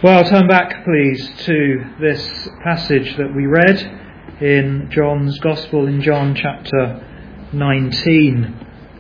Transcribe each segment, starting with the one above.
Well, turn back, please, to this passage that we read in John's Gospel in John chapter 19.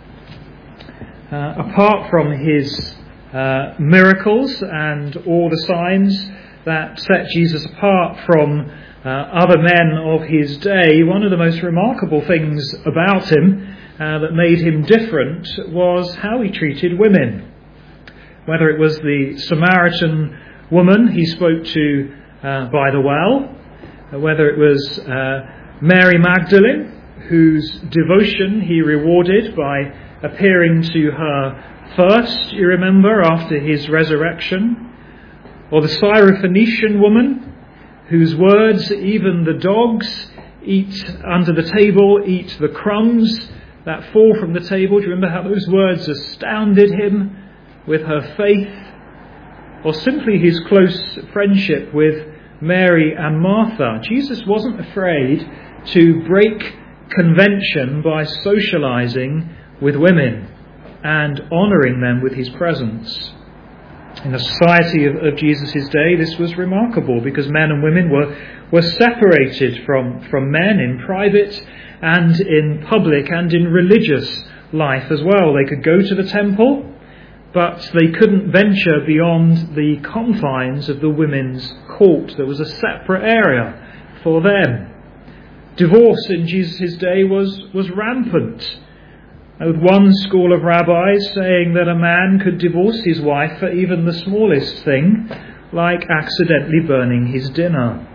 Apart from his miracles and all the signs that set Jesus apart from other men of his day, one of the most remarkable things about him that made him different was how he treated women. Whether it was the Samaritan woman he spoke to by the well, whether it was Mary Magdalene, whose devotion he rewarded by appearing to her first, you remember, after his resurrection, or the Syrophoenician woman, whose words even the dogs eat under the table, eat the crumbs that fall from the table. Do you remember how those words astounded him with her faith? Or simply his close friendship with Mary and Martha. Jesus wasn't afraid to break convention by socializing with women and honouring them with his presence. In the society of Jesus' day, this was remarkable because men and women were separated from men in private and in public and in religious life as well. They could go to the temple, but they couldn't venture beyond the confines of the women's court. There was a separate area for them. Divorce in Jesus' day was rampant, with one school of rabbis saying that a man could divorce his wife for even the smallest thing, like accidentally burning his dinner.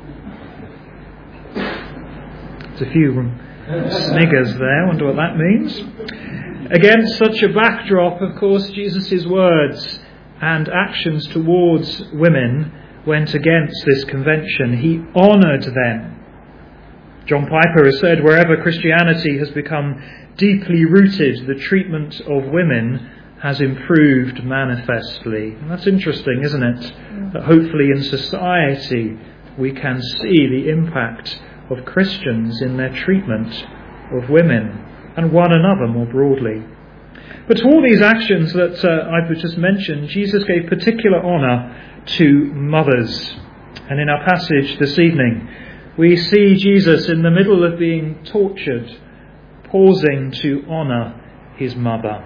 There's a few sniggers there. I wonder what that means. Against such a backdrop, of course, Jesus' words and actions towards women went against this convention. He honoured them. John Piper has said, wherever Christianity has become deeply rooted, the treatment of women has improved manifestly. And that's interesting, isn't it? That hopefully in society we can see the impact of Christians in their treatment of women and one another more broadly. But to all these actions that I've just mentioned, Jesus gave particular honour to mothers. And in our passage this evening, we see Jesus in the middle of being tortured, pausing to honour his mother.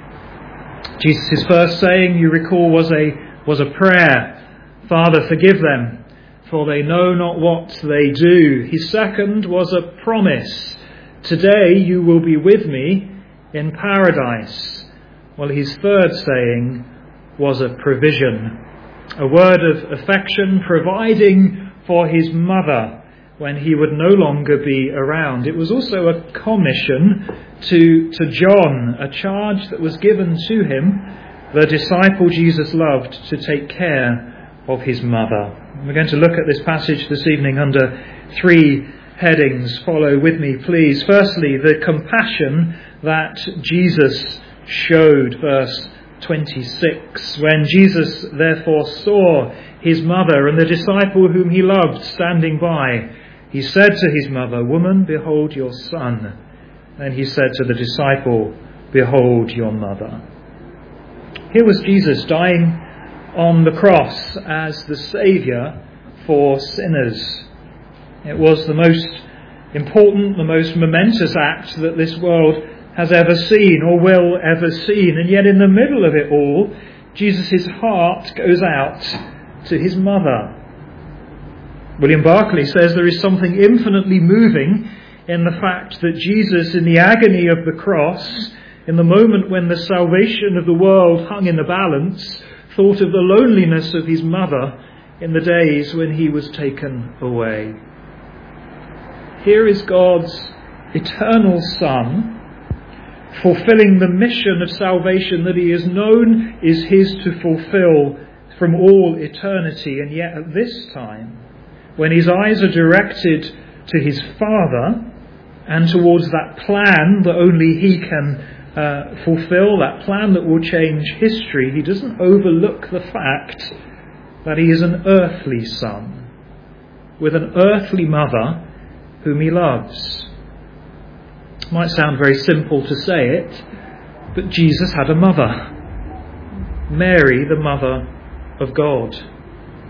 Jesus' first saying, you recall, was a prayer. Father, forgive them, for they know not what they do. His second was a promise. Today you will be with me in paradise. Well, his third saying was a provision, a word of affection, providing for his mother when he would no longer be around. It was also a commission to John, a charge that was given to him, the disciple Jesus loved, to take care of his mother. We're going to look at this passage this evening under three headings. Follow with me, please. Firstly, the compassion that Jesus showed, verse 26. When Jesus therefore saw his mother and the disciple whom he loved standing by, he said to his mother, Woman, behold your son. Then he said to the disciple, Behold your mother. Here was Jesus dying on the cross as the Saviour for sinners. It was the most important, the most momentous act that this world has ever seen or will ever see. And yet in the middle of it all, Jesus' heart goes out to his mother. William Barclay says there is something infinitely moving in the fact that Jesus, in the agony of the cross, in the moment when the salvation of the world hung in the balance, thought of the loneliness of his mother in the days when he was taken away. Here is God's eternal Son, fulfilling the mission of salvation that he has known is his to fulfill from all eternity. And yet at this time, when his eyes are directed to his Father and towards that plan that only he can fulfill, that plan that will change history, he doesn't overlook the fact that he is an earthly son with an earthly mother whom he loves. It might sound very simple to say it, but Jesus had a mother, Mary, the mother of God.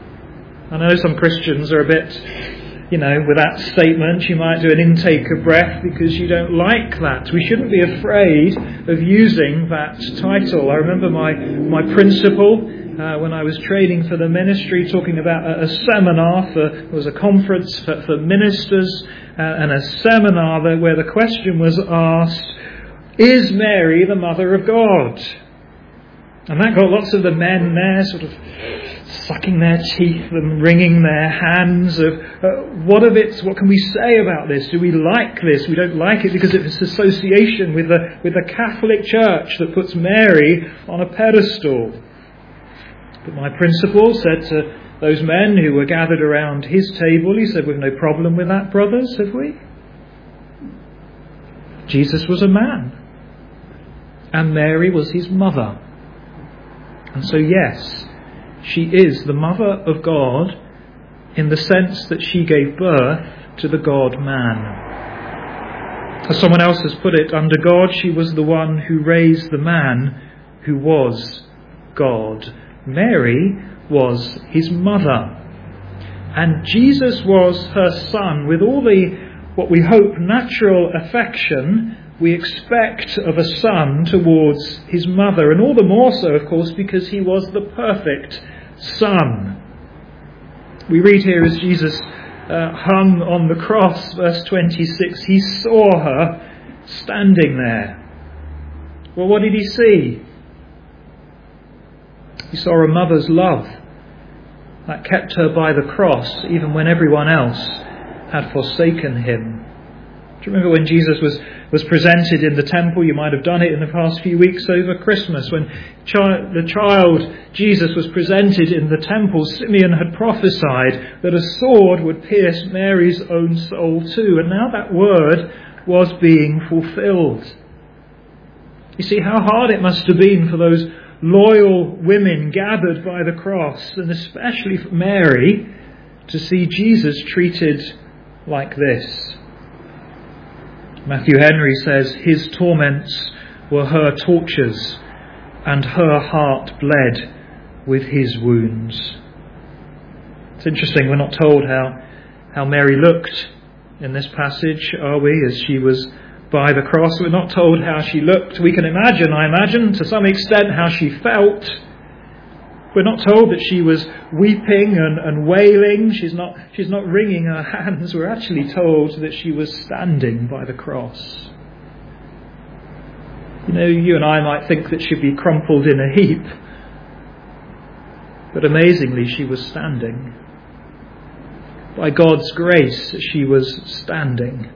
I know some Christians are a bit, with that statement, you might do an intake of breath because you don't like that. We shouldn't be afraid of using that title. I remember my principal, when I was training for the ministry, talking about a seminar there was a conference for ministers, and a seminar there where the question was asked, is Mary the Mother of God? And that got lots of the men there sort of sucking their teeth and wringing their hands of what can we say about this? Do we like this? We don't like it because of its association with the Catholic Church that puts Mary on a pedestal. But my principal said to those men who were gathered around his table, he said, we've no problem with that, brothers, have we? Jesus was a man, and Mary was his mother. And so yes, she is the mother of God in the sense that she gave birth to the God-man. As someone else has put it, under God she was the one who raised the man who was God. Mary was his mother. And Jesus was her son with all the, what we hope, natural affection we expect of a son towards his mother. And all the more so, of course, because he was the perfect son. We read here as Jesus hung on the cross, verse 26, he saw her standing there. Well, what did he see? He saw a mother's love that kept her by the cross even when everyone else had forsaken him. Do you remember when Jesus was presented in the temple? You might have done it in the past few weeks over Christmas. When the child Jesus was presented in the temple, Simeon had prophesied that a sword would pierce Mary's own soul too. And now that word was being fulfilled. You see how hard it must have been for those loyal women gathered by the cross, and especially for Mary, to see Jesus treated like this. Matthew Henry says, his torments were her tortures, and her heart bled with his wounds. It's interesting, we're not told how Mary looked in this passage, are we, as she was by the cross. We're not told how she looked. We can imagine, I imagine, to some extent how she felt. We're not told that she was weeping and wailing. She's not wringing her hands. We're actually told that she was standing by the cross. You and I might think that she'd be crumpled in a heap. But amazingly, she was standing. By God's grace, she was standing.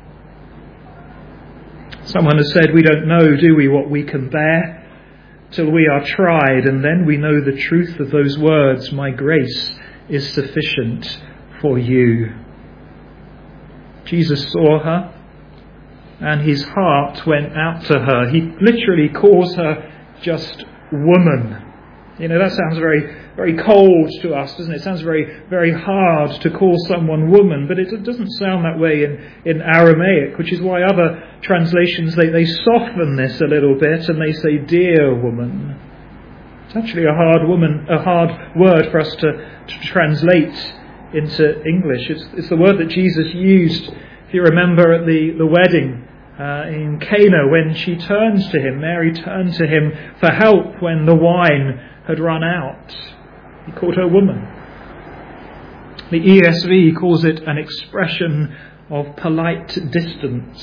Someone has said, we don't know, do we, what we can bear till we are tried, and then we know the truth of those words, my grace is sufficient for you. Jesus saw her, and his heart went out to her. He literally calls her just woman. That sounds very, very cold to us, doesn't it? It sounds very, very hard to call someone woman, but it doesn't sound that way in Aramaic, which is why other translations, they soften this a little bit and they say, dear woman. It's actually a hard word for us to translate into English. It's the word that Jesus used, if you remember, at the wedding in Cana, when she turns to him. Mary turned to him for help when the wine had run out. He called her woman. The ESV calls it an expression of polite distance.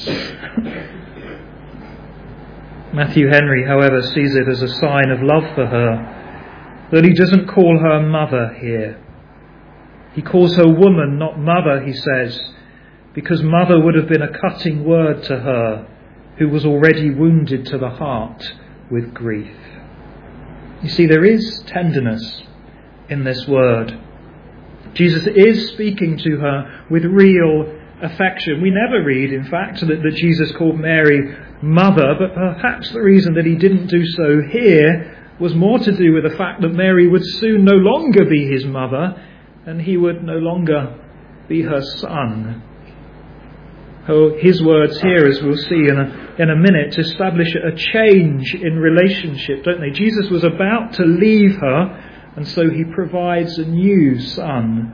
Matthew Henry, however, sees it as a sign of love for her, that he doesn't call her mother here. He calls her woman, not mother, he says, because mother would have been a cutting word to her, who was already wounded to the heart with grief. You see, there is tenderness in this word. Jesus is speaking to her with real affection. We never read, in fact, that Jesus called Mary mother, but perhaps the reason that he didn't do so here was more to do with the fact that Mary would soon no longer be his mother, and he would no longer be her son. Oh, his words here, as we'll see in a minute, establish a change in relationship, don't they? Jesus was about to leave her, and so he provides a new son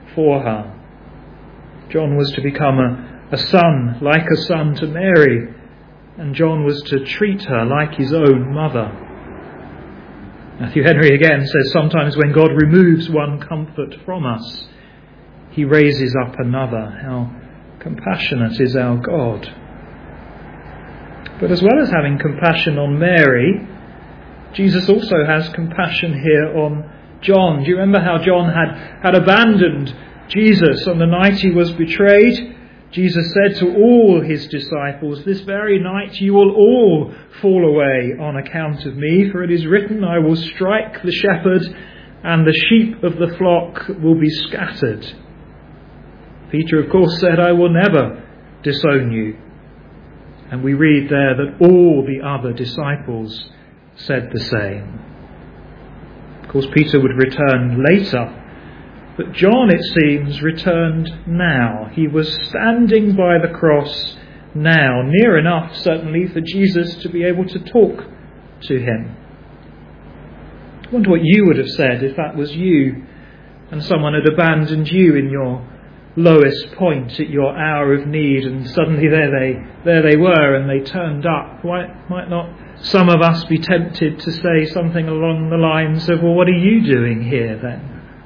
for her. John was to become a son, like a son to Mary, and John was to treat her like his own mother. Matthew Henry again says sometimes when God removes one comfort from us, he raises up another. How compassionate is our God. But as well as having compassion on Mary, Jesus also has compassion here on John. Do you remember how John had abandoned Jesus on the night he was betrayed? Jesus said to all his disciples, "This very night you will all fall away on account of me, for it is written, I will strike the shepherd, and the sheep of the flock will be scattered." Peter, of course, said, "I will never disown you." And we read there that all the other disciples said the same. Of course, Peter would return later, but John, it seems, returned now. He was standing by the cross now, near enough, certainly, for Jesus to be able to talk to him. I wonder what you would have said if that was you and someone had abandoned you in your lowest point at your hour of need, and suddenly there they were and they turned up. Might not some of us be tempted to say something along the lines of, "Well, what are you doing here then?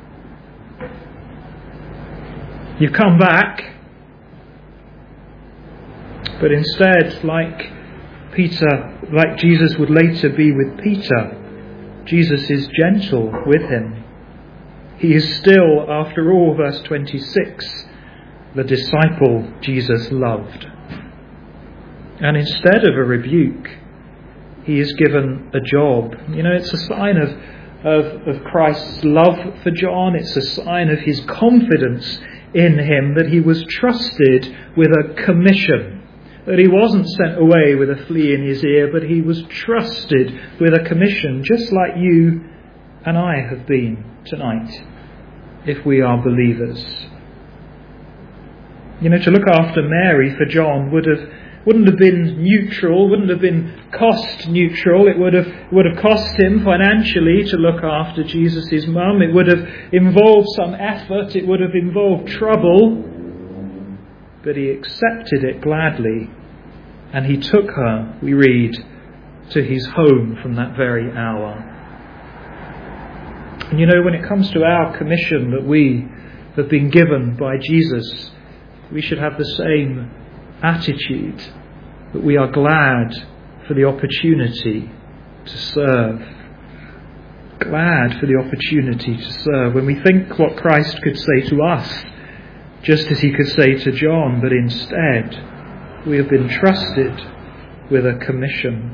You've come back." But instead, like Jesus would later be with Peter, Jesus is gentle with him. He is still, after all, verse 26, the disciple Jesus loved. And instead of a rebuke, he is given a job. You know, it's a sign of Christ's love for John. It's a sign of his confidence in him that he was trusted with a commission. That he wasn't sent away with a flea in his ear, but he was trusted with a commission, just like you and I have been tonight, if we are believers. You know, to look after Mary for John wouldn't have been neutral, wouldn't have been cost neutral. It would have cost him financially to look after Jesus' mum. It would have involved some effort. It would have involved trouble. But he accepted it gladly, and he took her, we read, to his home from that very hour. And you know, when it comes to our commission that we have been given by Jesus, we should have the same attitude, that we are glad for the opportunity to serve. Glad for the opportunity to serve. When we think what Christ could say to us, just as he could say to John, but instead we have been trusted with a commission.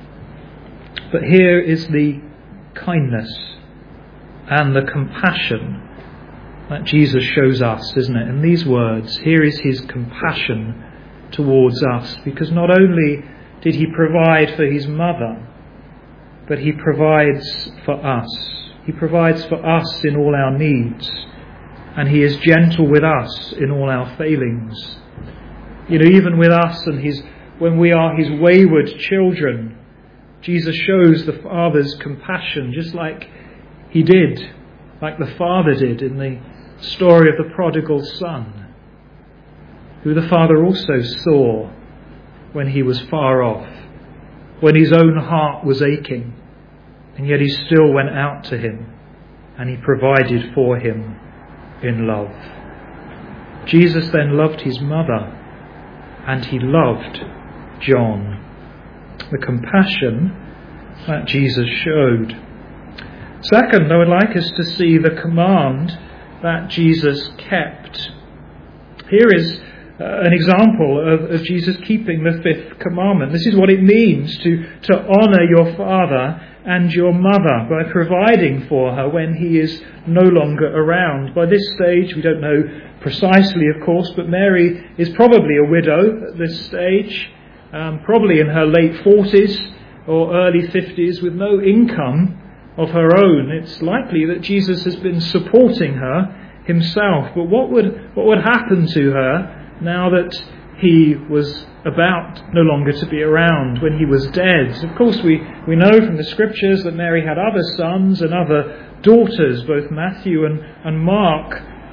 But here is the kindness and the compassion that Jesus shows us, isn't it? In these words, here is his compassion towards us, because not only did he provide for his mother, but he provides for us. He provides for us in all our needs, and he is gentle with us in all our failings. You know, even with us and when we are his wayward children, Jesus shows the Father's compassion, just like he did, like the Father did in the story of the prodigal son, who the Father also saw when he was far off, when his own heart was aching, and yet he still went out to him and he provided for him in love. Jesus then loved his mother, and he loved John. The compassion that Jesus showed. Second, I would like us to see the command that Jesus kept. Here is an example of Jesus keeping the fifth commandment. This is what it means to honour your father and your mother by providing for her when he is no longer around. By this stage, we don't know precisely, of course, but Mary is probably a widow at this stage, probably in her late 40s or early 50s with no income of her own. It's likely that Jesus has been supporting her himself. But what would happen to her now that he was about no longer to be around, when he was dead? Of course, we know from the scriptures that Mary had other sons and other daughters. Both Matthew and Mark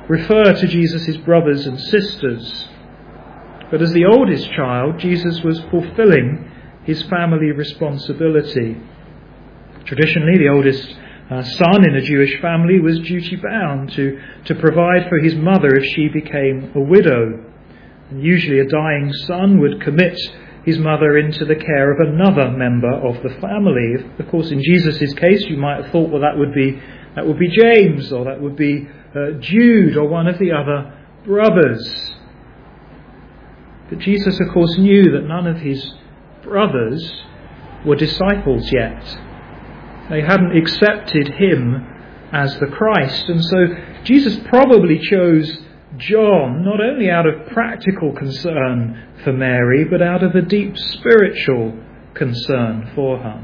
refer to Jesus' brothers and sisters. But as the oldest child, Jesus was fulfilling his family responsibility. Traditionally, the oldest son in a Jewish family was duty-bound to provide for his mother if she became a widow. And usually a dying son would commit his mother into the care of another member of the family. Of course, in Jesus' case, you might have thought, well, that would be James, or that would be Jude, or one of the other brothers. But Jesus, of course, knew that none of his brothers were disciples yet. They hadn't accepted him as the Christ. And so Jesus probably chose John not only out of practical concern for Mary, but out of a deep spiritual concern for her.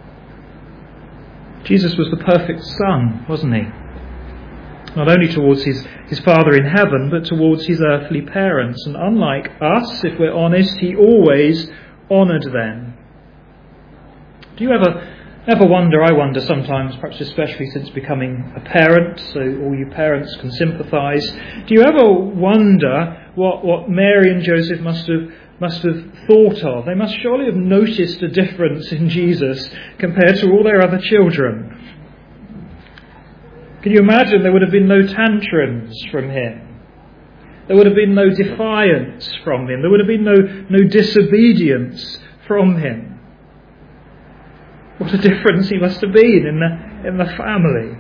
Jesus was the perfect son, wasn't he? Not only towards his Father in heaven, but towards his earthly parents. And unlike us, if we're honest, he always honoured them. Do you ever wonder, I wonder sometimes, perhaps especially since becoming a parent, so all you parents can sympathise, do you ever wonder what Mary and Joseph must have thought of? They must surely have noticed a difference in Jesus compared to all their other children. Can you imagine there would have been no tantrums from him? There would have been no defiance from him. There would have been no disobedience from him. What a difference he must have been in the family.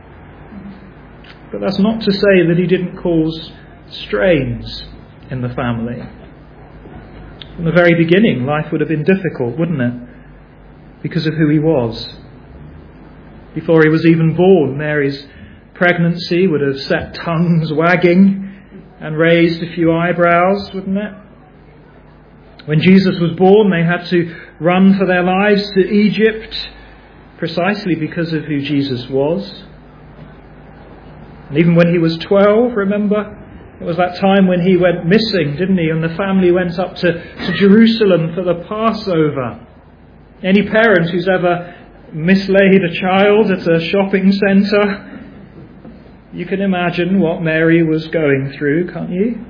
But that's not to say that he didn't cause strains in the family. From the very beginning, life would have been difficult, wouldn't it? Because of who he was. Before he was even born, Mary's pregnancy would have set tongues wagging and raised a few eyebrows, wouldn't it? When Jesus was born, they had to run for their lives to Egypt precisely because of who Jesus was. And even when he was 12, remember, it was that time when he went missing, didn't he? And the family went up to Jerusalem for the Passover. Any parent who's ever mislaid a child at a shopping centre, you can imagine what Mary was going through, can't you?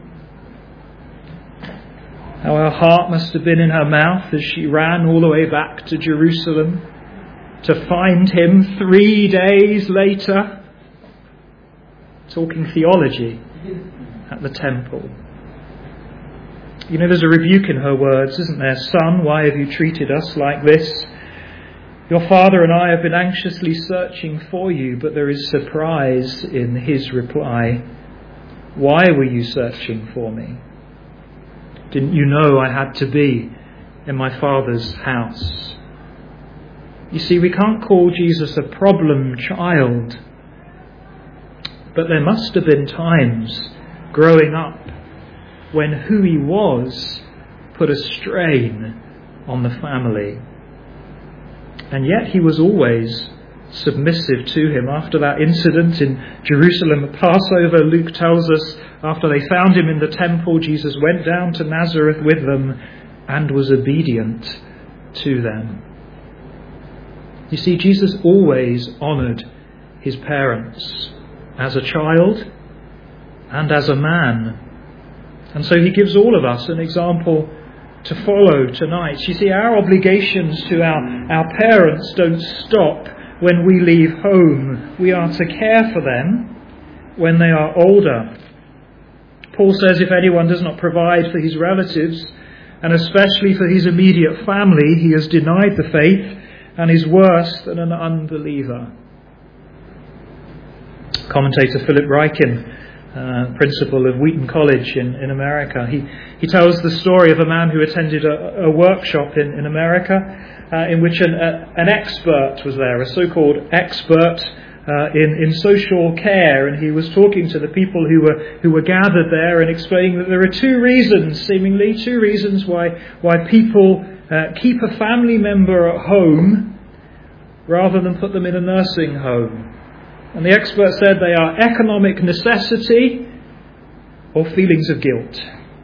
How her heart must have been in her mouth as she ran all the way back to Jerusalem to find him 3 days later talking theology at the temple. You know, there's a rebuke in her words, isn't there? Son, why have you treated us like this? Your father and I have been anxiously searching for you, but there is surprise in his reply. Why were you searching for me? Didn't you know I had to be in my Father's house? You see, we can't call Jesus a problem child, but there must have been times growing up when who he was put a strain on the family. And yet he was always submissive to him. After that incident in Jerusalem at Passover, Luke tells us, after they found him in the temple, Jesus went down to Nazareth with them and was obedient to them. You see, Jesus always honoured his parents as a child and as a man. And so he gives all of us an example to follow tonight. You see, our obligations to our parents don't stop when we leave home. We are to care for them when they are older. Paul says if anyone does not provide for his relatives, and especially for his immediate family, he has denied the faith and is worse than an unbeliever. Commentator Philip Ryken, principal of Wheaton College in America, he tells the story of a man who attended a workshop in America in which an expert was there, a so-called expert in social care, and he was talking to the people who were gathered there and explaining that there are two reasons why people keep a family member at home rather than put them in a nursing home. And the expert said they are economic necessity or feelings of guilt.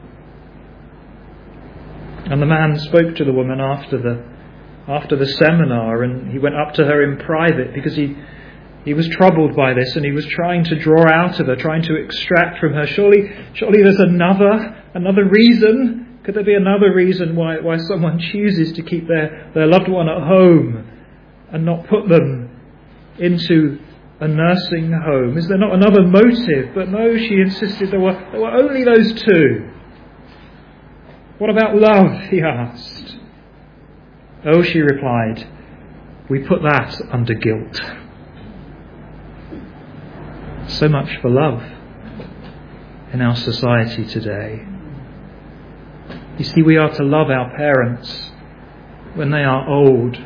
And the man spoke to the woman after the seminar, and he went up to her in private because he He was troubled by this, and he was trying to draw out of her, trying to extract from her. Surely there's another reason. Could there be another reason why someone chooses to keep their loved one at home and not put them into a nursing home? Is there not another motive? But no, she insisted there were only those two. What about love, he asked. Oh, she replied, we put that under guilt. So much for love in our society today. You see, we are to love our parents when they are old.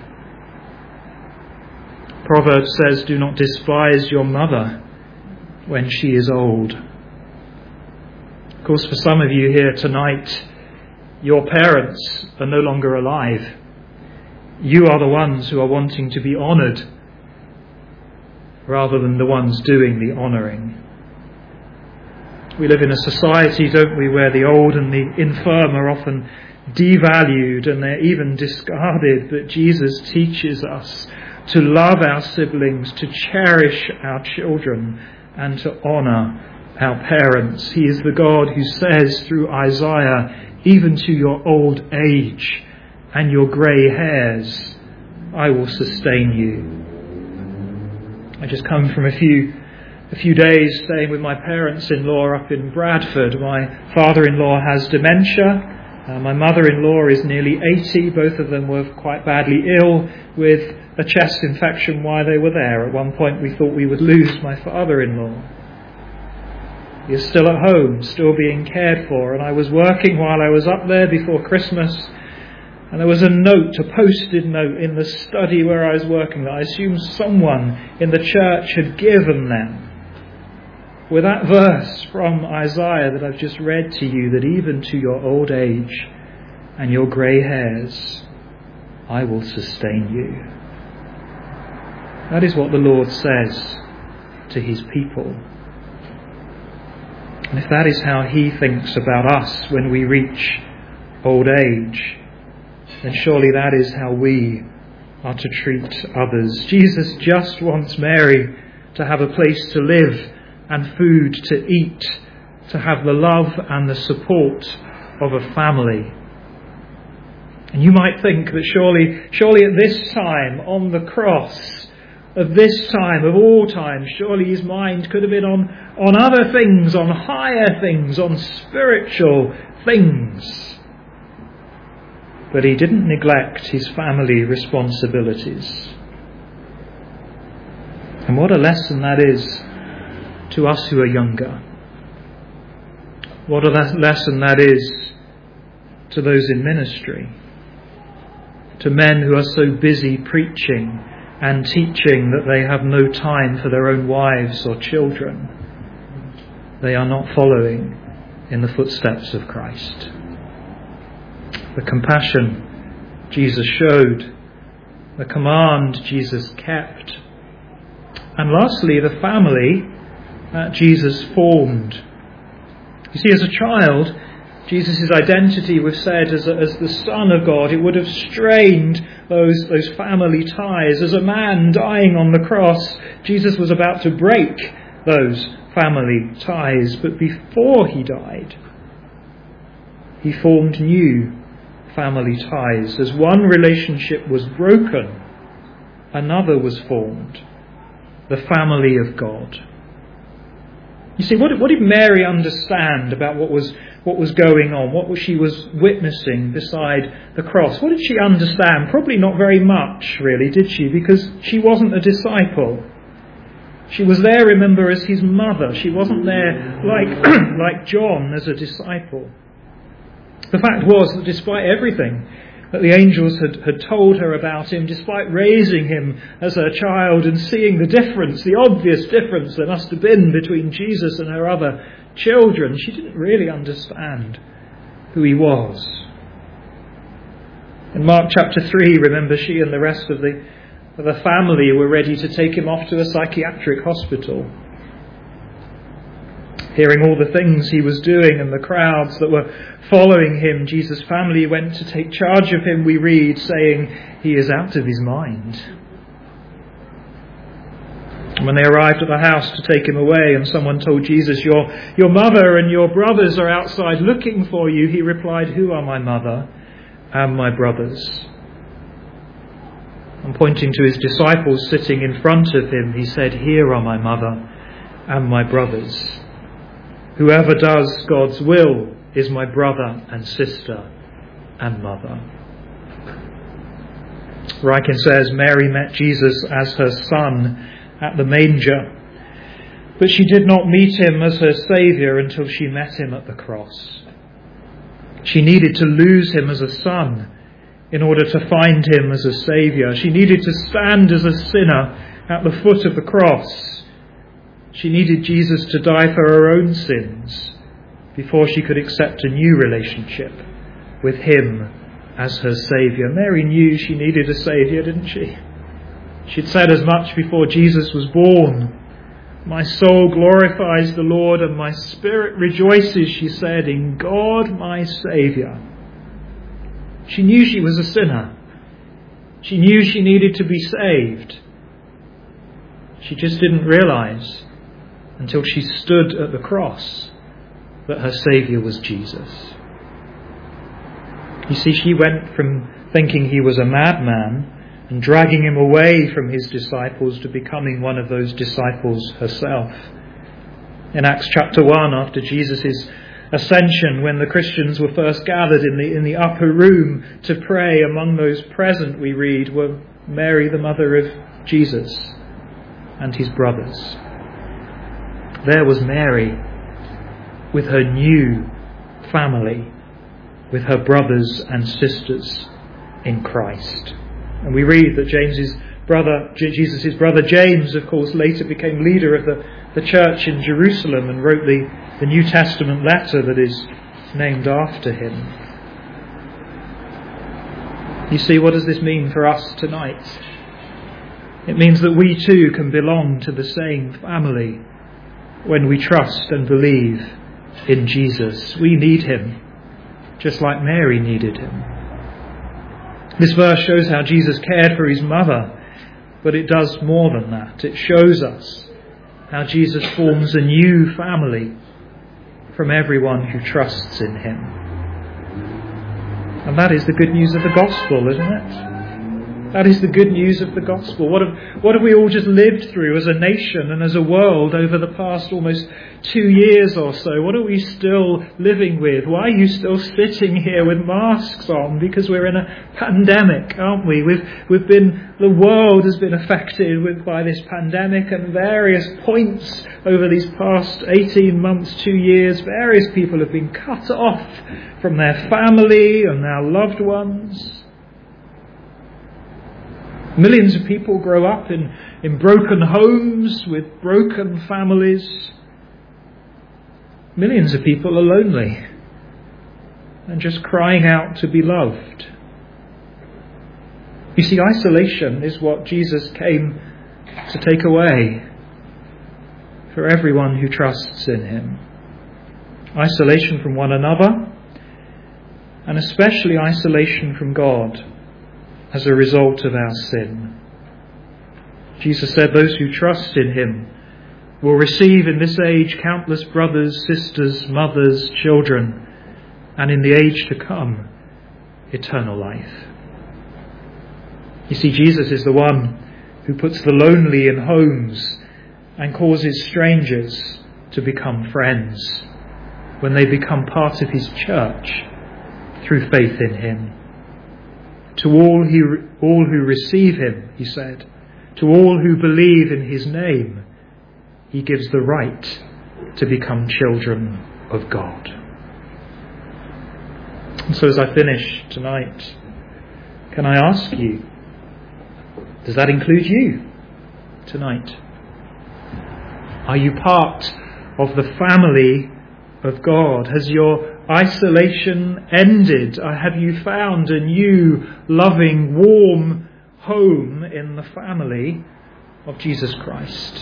Proverbs says, do not despise your mother when she is old. Of course, for some of you here tonight, your parents are no longer alive. You are the ones who are wanting to be honoured rather than the ones doing the honouring. We live in a society, don't we, where the old and the infirm are often devalued and they're even discarded. But Jesus teaches us to love our siblings, to cherish our children, and to honour our parents. He is the God who says through Isaiah, even to your old age and your grey hairs, I will sustain you. I just come from a few days staying with my parents-in-law up in Bradford. My father-in-law has dementia. My mother-in-law is nearly 80. Both of them were quite badly ill with a chest infection while they were there. At one point we thought we would lose my father-in-law. He is still at home, still being cared for. And I was working while I was up there before Christmas, and there was a note, a posted note in the study where I was working that I assume someone in the church had given them, with that verse from Isaiah that I've just read to you, that even to your old age and your grey hairs, I will sustain you. That is what the Lord says to his people. And if that is how he thinks about us when we reach old age, then surely that is how we are to treat others. Jesus just wants Mary to have a place to live and food to eat, to have the love and the support of a family. And you might think that surely at this time on the cross, of this time, of all time, surely his mind could have been on other things, on higher things, on spiritual things. But he didn't neglect his family responsibilities. And what a lesson that is to us who are younger. What a lesson that is to those in ministry. To men who are so busy preaching and teaching that they have no time for their own wives or children. They are not following in the footsteps of Christ. The compassion Jesus showed, the command Jesus kept, and lastly, the family that Jesus formed. You see, as a child, Jesus' identity was said as the Son of God. It would have strained those family ties. As a man dying on the cross, Jesus was about to break those family ties. But before he died, he formed new family ties. As one relationship was broken, another was formed, the family of God. You see, what did Mary understand about what was going on, what she was witnessing beside the cross? What did she understand? Probably not very much, really, did she? Because she wasn't a disciple. She was there, remember, as his mother. She wasn't there like John as a disciple. The fact was that despite everything that the angels had told her about him, despite raising him as her child and seeing the difference, the obvious difference there must have been between Jesus and her other children, she didn't really understand who he was. In Mark chapter 3, remember, she and the rest of the family were ready to take him off to a psychiatric hospital. Hearing all the things he was doing and the crowds that were following him, Jesus' family went to take charge of him, we read, saying, "He is out of his mind." When they arrived at the house to take him away and someone told Jesus, your mother and your brothers are outside looking for you, he replied, "Who are my mother and my brothers?" And pointing to his disciples sitting in front of him, he said, "Here are my mother and my brothers. Whoever does God's will is my brother and sister and mother." Ryken says Mary met Jesus as her son at the manger, but she did not meet him as her Saviour until she met him at the cross. She needed to lose him as a son in order to find him as a Saviour. She needed to stand as a sinner at the foot of the cross. She needed Jesus to die for her own sins before she could accept a new relationship with him as her Saviour. Mary knew she needed a Saviour, didn't she? She'd said as much before Jesus was born. "My soul glorifies the Lord, and my spirit rejoices," she said, "in God my Saviour." She knew she was a sinner. She knew she needed to be saved. She just didn't realise until she stood at the cross that her Saviour was Jesus. You see, she went from thinking he was a madman and dragging him away from his disciples to becoming one of those disciples herself. In Acts chapter 1, after Jesus' ascension, when the Christians were first gathered in the upper room to pray, among those present, we read, were Mary, the mother of Jesus, and his brothers. There was Mary with her new family, with her brothers and sisters in Christ. And we read that Jesus' brother James, of course, later became leader of the church in Jerusalem and wrote the New Testament letter that is named after him. You see, what does this mean for us tonight? It means that we too can belong to the same family when we trust and believe in Jesus. We need him, just like Mary needed him. This verse shows how Jesus cared for his mother, but it does more than that. It shows us how Jesus forms a new family from everyone who trusts in him. And that is the good news of the gospel, isn't it? That is the good news of the gospel. What have we all just lived through as a nation and as a world over the past almost 2 years or so? What are we still living with? Why are you still sitting here with masks on? Because we're in a pandemic, aren't we? The world has been affected by this pandemic, and various points over these past 18 months, 2 years, various people have been cut off from their family and their loved ones. Millions of people grow up in broken homes with broken families. Millions of people are lonely and just crying out to be loved. You see, isolation is what Jesus came to take away for everyone who trusts in him. Isolation from one another, and especially isolation from God as a result of our sin. Jesus said those who trust in him will receive in this age countless brothers, sisters, mothers, children, and in the age to come, eternal life. You see, Jesus is the one who puts the lonely in homes and causes strangers to become friends when they become part of his church through faith in him. To all who receive him, he said, to all who believe in his name, he gives the right to become children of God. And so as I finish tonight, can I ask you, does that include you tonight? Are you part of the family of God? Has your isolation ended? Have you found a new, loving, warm home in the family of Jesus Christ?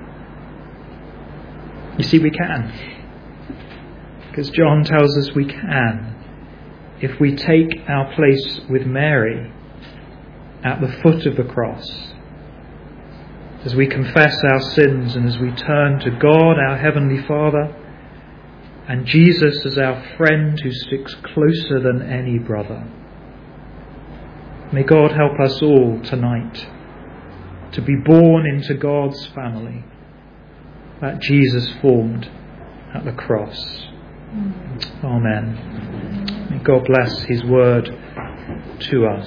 You see, we can. Because John tells us we can if we take our place with Mary at the foot of the cross as we confess our sins and as we turn to God, our Heavenly Father, and Jesus as our friend who sticks closer than any brother. May God help us all tonight to be born into God's family that Jesus formed at the cross. Amen. May God bless his word to us.